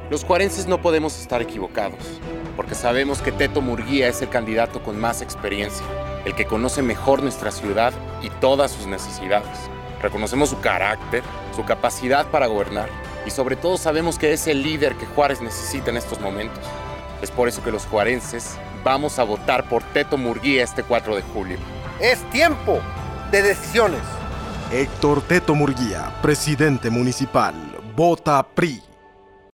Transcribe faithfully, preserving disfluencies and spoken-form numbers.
Los juarenses no podemos estar equivocados, porque sabemos que Teto Murguía es el candidato con más experiencia, el que conoce mejor nuestra ciudad y todas sus necesidades. Reconocemos su carácter, su capacidad para gobernar, y sobre todo sabemos que es el líder que Juárez necesita en estos momentos. Es por eso que los juarenses vamos a votar por Teto Murguía este cuatro de julio. Es tiempo de decisiones. Héctor Teto Murguía, presidente municipal. Vota P R I.